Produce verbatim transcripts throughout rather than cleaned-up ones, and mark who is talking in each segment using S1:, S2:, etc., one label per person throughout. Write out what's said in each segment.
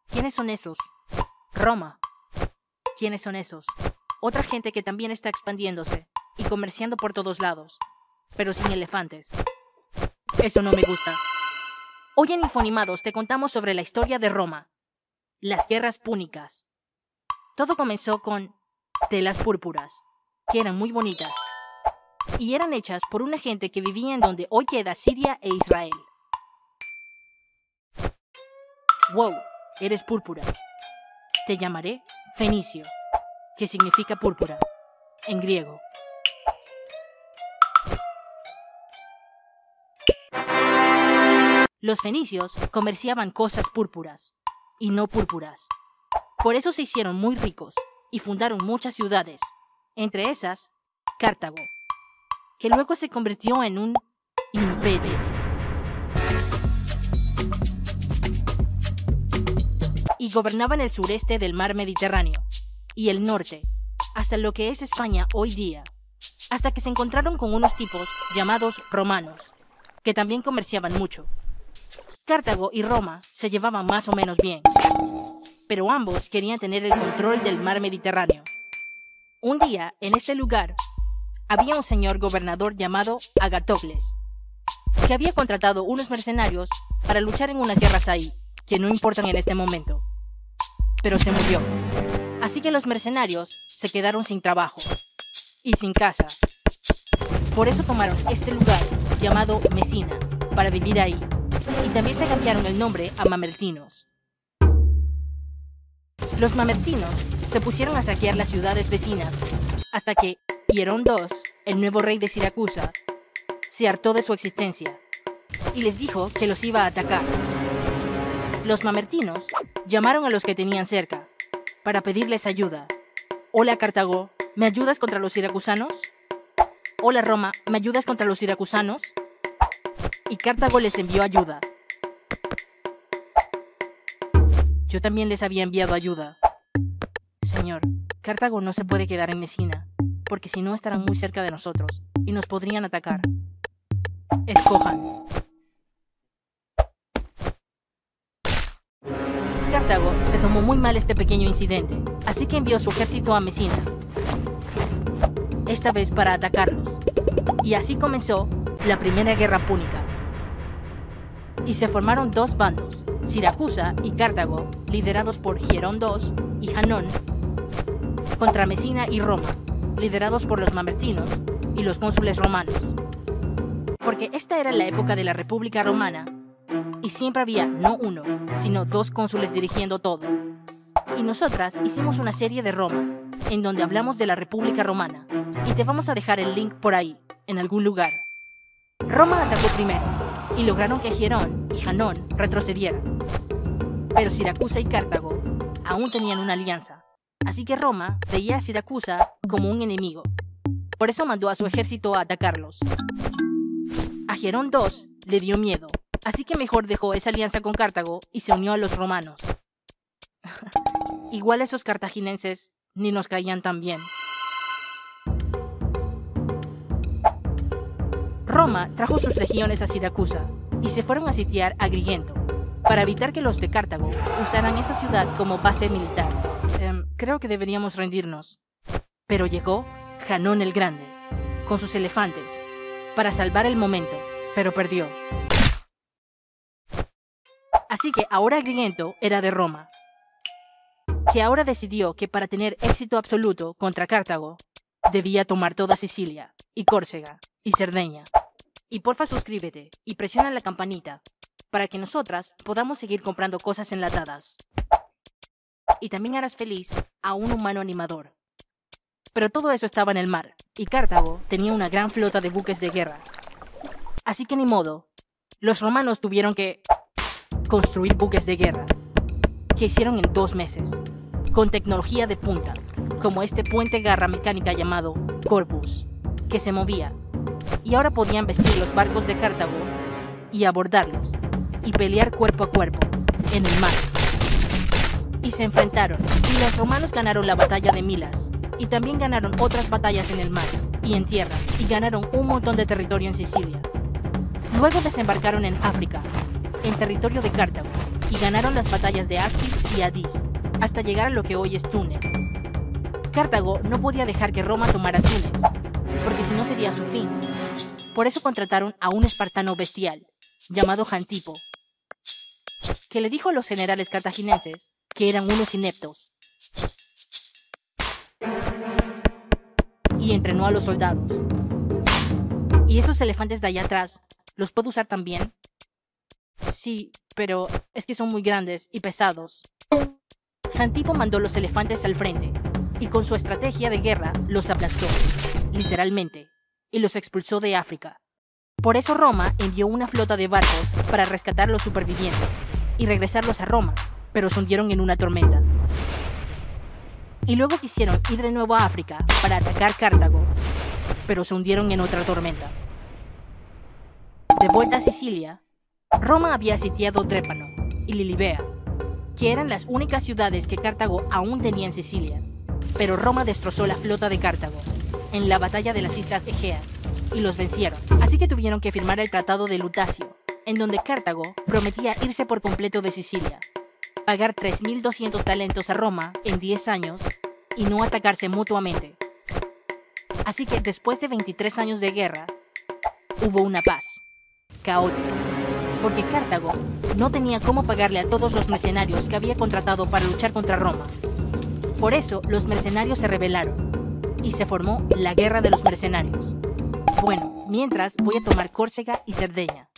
S1: ¿Quiénes son esos? Roma. ¿Quiénes son esos? Otra gente que también está expandiéndose y comerciando por todos lados, pero sin elefantes. Eso no me gusta. Hoy en Infonimados te contamos sobre la historia de Roma, las guerras púnicas. Todo comenzó con telas púrpuras, que eran muy bonitas, y eran hechas por una gente que vivía en donde hoy queda Siria e Israel. Wow, eres púrpura. Te llamaré Fenicio, que significa púrpura, en griego. Los fenicios comerciaban cosas púrpuras, y no púrpuras. Por eso se hicieron muy ricos, y fundaron muchas ciudades, entre esas, Cartago, que luego se convirtió en un imperio. Y gobernaban el sureste del mar Mediterráneo, y el norte, hasta lo que es España hoy día, hasta que se encontraron con unos tipos llamados romanos, que también comerciaban mucho. Cartago y Roma se llevaban más o menos bien, pero ambos querían tener el control del mar Mediterráneo. Un día, en este lugar, había un señor gobernador llamado Agatocles, que había contratado unos mercenarios para luchar en unas guerras ahí, que no importan en este momento. Pero se murió. Así que los mercenarios se quedaron sin trabajo y sin casa. Por eso tomaron este lugar llamado Mesina para vivir ahí, y también se cambiaron el nombre a mamertinos. Los mamertinos se pusieron a saquear las ciudades vecinas hasta que Hierón segundo, el nuevo rey de Siracusa, se hartó de su existencia y les dijo que los iba a atacar. Los mamertinos llamaron a los que tenían cerca para pedirles ayuda. Hola Cartago, ¿me ayudas contra los siracusanos? Hola Roma, ¿me ayudas contra los siracusanos? Y Cartago les envió ayuda. Yo también les había enviado ayuda. Señor, Cartago no se puede quedar en Mesina, porque si no estarán muy cerca de nosotros y nos podrían atacar. Escojan. Cartago se tomó muy mal este pequeño incidente, así que envió su ejército a Mesina, esta vez para atacarlos. Y así comenzó la primera guerra púnica. Y se formaron dos bandos, Siracusa y Cartago, liderados por Hierón segundo y Janón, contra Mesina y Roma, liderados por los mamertinos y los cónsules romanos. Porque esta era la época de la República Romana, y siempre había no uno, sino dos cónsules dirigiendo todo. Y nosotras hicimos una serie de Roma, en donde hablamos de la República Romana, y te vamos a dejar el link por ahí, en algún lugar. Roma atacó primero, y lograron que Hierón y Janón retrocedieran. Pero Siracusa y Cartago aún tenían una alianza, así que Roma veía a Siracusa como un enemigo. Por eso mandó a su ejército a atacarlos. A Hierón segundo le dio miedo, así que mejor dejó esa alianza con Cartago y se unió a los romanos. Igual esos cartaginenses ni nos caían tan bien. Roma trajo sus legiones a Siracusa y se fueron a sitiar a Agrigento, para evitar que los de Cartago usaran esa ciudad como base militar. Eh, creo que deberíamos rendirnos. Pero llegó Janón el Grande, con sus elefantes, para salvar el momento, pero perdió. Así que ahora Agrigento era de Roma, que ahora decidió que para tener éxito absoluto contra Cartago, debía tomar toda Sicilia, y Córcega, y Cerdeña. Y porfa suscríbete, y presiona la campanita, para que nosotras podamos seguir comprando cosas enlatadas. Y también harás feliz a un humano animador. Pero todo eso estaba en el mar, y Cartago tenía una gran flota de buques de guerra. Así que ni modo, los romanos tuvieron que construir buques de guerra, que hicieron en dos meses, con tecnología de punta, como este puente garra mecánica llamado Corpus, que se movía, y ahora podían vestir los barcos de Cartago y abordarlos, y pelear cuerpo a cuerpo, en el mar. Y se enfrentaron, y los romanos ganaron la batalla de Milas, y también ganaron otras batallas en el mar, y en tierra, y ganaron un montón de territorio en Sicilia. Luego desembarcaron en África, en territorio de Cartago, y ganaron las batallas de Aspis y Adís, hasta llegar a lo que hoy es Túnez. Cartago no podía dejar que Roma tomara Túnez, porque si no sería su fin. Por eso contrataron a un espartano bestial, llamado Jantipo, que le dijo a los generales cartagineses que eran unos ineptos, y entrenó a los soldados. ¿Y esos elefantes de allá atrás, los puedo usar también? Sí, pero es que son muy grandes y pesados. Jantipo mandó los elefantes al frente, y con su estrategia de guerra los aplastó, literalmente, y los expulsó de África. Por eso Roma envió una flota de barcos para rescatar a los supervivientes y regresarlos a Roma, pero se hundieron en una tormenta. Y luego quisieron ir de nuevo a África para atacar Cartago, pero se hundieron en otra tormenta. De vuelta a Sicilia, Roma había sitiado Trépano y Lilibea, que eran las únicas ciudades que Cartago aún tenía en Sicilia, pero Roma destrozó la flota de Cartago en la batalla de las Islas Egeas y los vencieron, así que tuvieron que firmar el Tratado de Lutacio, en donde Cartago prometía irse por completo de Sicilia, pagar tres mil doscientos talentos a Roma en diez años y no atacarse mutuamente. Así que después de veintitrés años de guerra, hubo una paz, caótica, porque Cartago no tenía cómo pagarle a todos los mercenarios que había contratado para luchar contra Roma. Por eso los mercenarios se rebelaron y se formó la Guerra de los Mercenarios. Bueno, mientras voy a tomar Córcega y Cerdeña.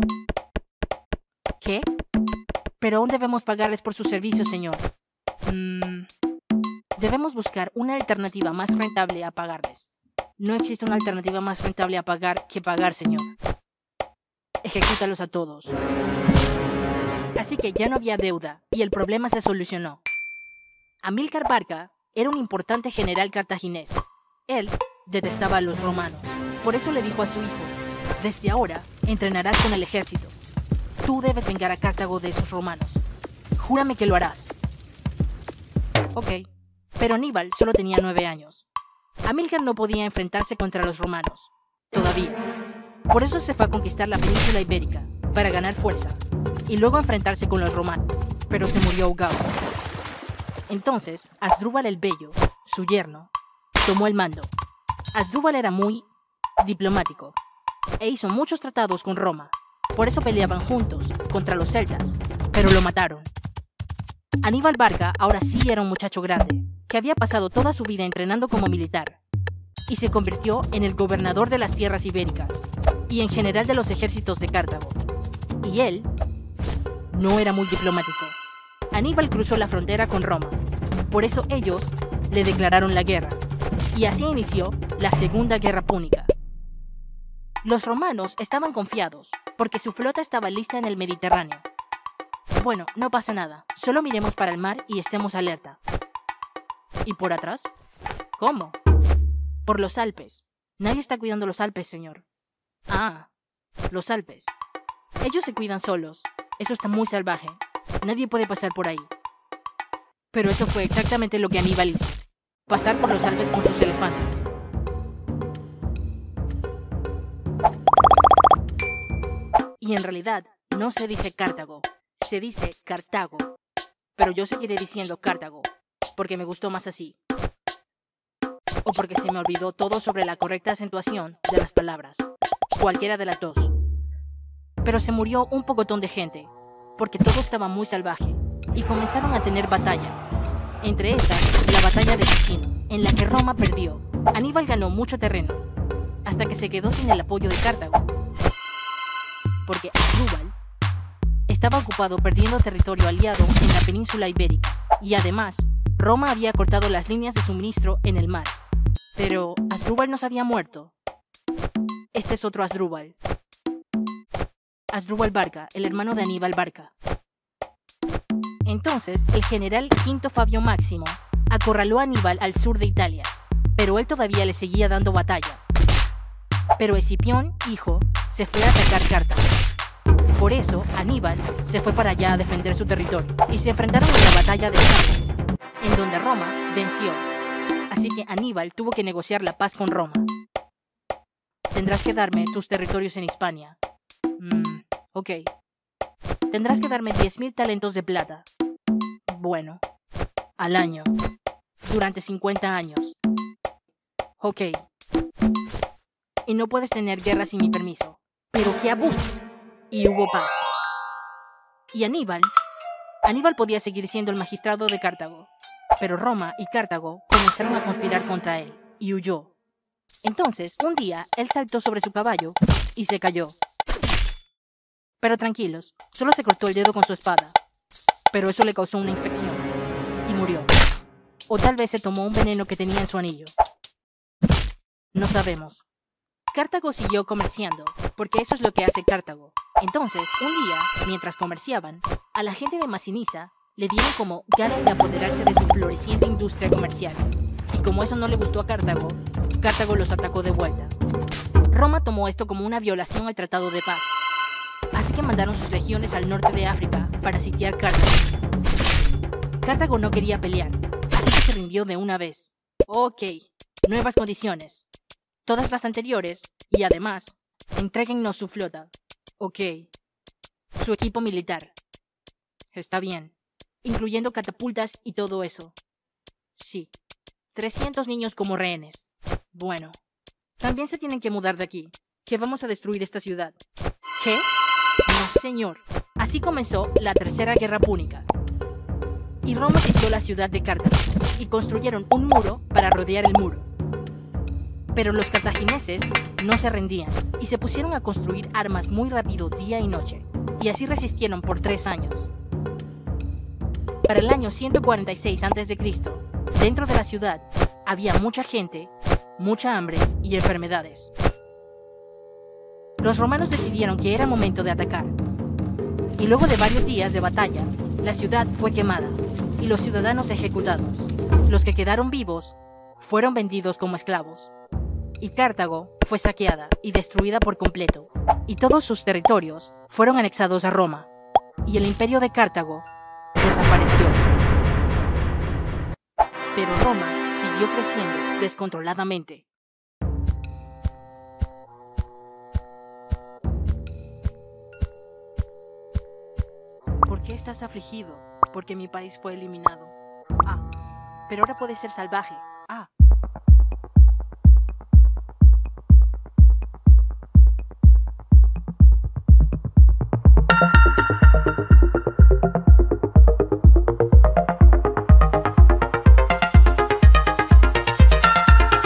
S1: ¿Qué? ¿Pero aún debemos pagarles por sus servicios, señor? Mm, debemos buscar una alternativa más rentable a pagarles. No existe una alternativa más rentable a pagar que pagar, señor. Ejecútalos a todos. Así que ya no había deuda y el problema se solucionó. Amílcar Barca era un importante general cartaginés. Él detestaba a los romanos. Por eso le dijo a su hijo: desde ahora entrenarás con el ejército. Tú debes vengar a Cartago de esos romanos. Júrame que lo harás. Ok, pero Aníbal solo tenía nueve años. Amílcar no podía enfrentarse contra los romanos, todavía. Por eso se fue a conquistar la península ibérica, para ganar fuerza, y luego enfrentarse con los romanos, pero se murió ahogado. Entonces, Asdrúbal el Bello, su yerno, tomó el mando. Asdrúbal era muy diplomático, e hizo muchos tratados con Roma. Por eso peleaban juntos contra los celtas, pero lo mataron. Aníbal Barca ahora sí era un muchacho grande, que había pasado toda su vida entrenando como militar, y se convirtió en el gobernador de las tierras ibéricas, y en general de los ejércitos de Cartago. Y él no era muy diplomático. Aníbal cruzó la frontera con Roma, por eso ellos le declararon la guerra, y así inició la Segunda Guerra Púnica. Los romanos estaban confiados, porque su flota estaba lista en el Mediterráneo. Bueno, no pasa nada, solo miremos para el mar y estemos alerta. ¿Y por atrás? ¿Cómo? Por los Alpes. Nadie está cuidando los Alpes, señor. Ah, los Alpes. Ellos se cuidan solos. Eso está muy salvaje. Nadie puede pasar por ahí. Pero eso fue exactamente lo que Aníbal hizo. Pasar por los Alpes con sus elefantes. Y en realidad, no se dice Cartago, se dice Cartago. Pero yo seguiré diciendo Cartago, porque me gustó más así. O porque se me olvidó todo sobre la correcta acentuación de las palabras. Cualquiera de las dos. Pero se murió un pocotón de gente, porque todo estaba muy salvaje, y comenzaron a tener batallas. Entre esas, la batalla de Ticino, en la que Roma perdió. Aníbal ganó mucho terreno, hasta que se quedó sin el apoyo de Cartago. Porque Asdrúbal estaba ocupado perdiendo territorio aliado en la península ibérica, y además, Roma había cortado las líneas de suministro en el mar. Pero Asdrúbal no se había muerto. Este es otro Asdrúbal. Asdrúbal Barca, el hermano de Aníbal Barca. Entonces, el general Quinto Fabio Máximo acorraló a Aníbal al sur de Italia, pero él todavía le seguía dando batalla. Pero Escipión, hijo, se fue a atacar Cartago. Por eso, Aníbal se fue para allá a defender su territorio, y se enfrentaron en la batalla de Zama, en donde Roma venció. Así que Aníbal tuvo que negociar la paz con Roma. Tendrás que darme tus territorios en Hispania. Mm, ok. Tendrás que darme diez mil talentos de plata. Bueno, al año. Durante cincuenta años. Ok. Y no puedes tener guerra sin mi permiso. ¡Pero qué abuso! Y hubo paz. ¿Y Aníbal? Aníbal podía seguir siendo el magistrado de Cartago, pero Roma y Cartago comenzaron a conspirar contra él, y huyó. Entonces, un día, él saltó sobre su caballo y se cayó. Pero tranquilos, solo se cortó el dedo con su espada. Pero eso le causó una infección, y murió. O tal vez se tomó un veneno que tenía en su anillo. No sabemos. Cartago siguió comerciando, porque eso es lo que hace Cartago. Entonces, un día, mientras comerciaban, a la gente de Masinisa le dieron como ganas de apoderarse de su floreciente industria comercial. Y como eso no le gustó a Cartago, Cartago los atacó de vuelta. Roma tomó esto como una violación al Tratado de Paz. Así que mandaron sus legiones al norte de África para sitiar Cartago. Cartago no quería pelear, así que se rindió de una vez. Ok, nuevas condiciones. Todas las anteriores, y además, entréguennos su flota. Ok. Su equipo militar. Está bien. Incluyendo catapultas y todo eso. Sí. trescientos niños como rehenes. Bueno. También se tienen que mudar de aquí, que vamos a destruir esta ciudad. ¿Qué? No, señor. Así comenzó la Tercera Guerra Púnica. Y Roma sitió la ciudad de Cartago, y construyeron un muro para rodear el muro. Pero los cartagineses no se rendían y se pusieron a construir armas muy rápido día y noche, y así resistieron por tres años. Para el año ciento cuarenta y seis antes de Cristo, dentro de la ciudad había mucha gente, mucha hambre y enfermedades. Los romanos decidieron que era momento de atacar, y luego de varios días de batalla, la ciudad fue quemada y los ciudadanos ejecutados. Los que quedaron vivos fueron vendidos como esclavos. Y Cartago fue saqueada y destruida por completo, y todos sus territorios fueron anexados a Roma, y el imperio de Cartago desapareció. Pero Roma siguió creciendo descontroladamente. ¿Por qué estás afligido? Porque mi país fue eliminado. Ah, pero ahora puedes ser salvaje.